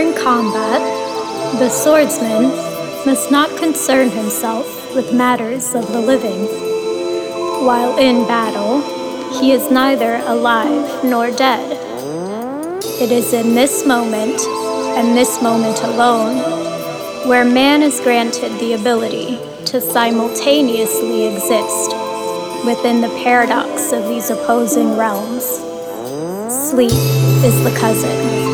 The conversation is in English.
During combat, the swordsman must not concern himself with matters of the living. While in battle, he is neither alive nor dead. It is in this moment, and this moment alone, where man is granted the ability to simultaneously exist within the paradox of these opposing realms. Sleep is the cousin.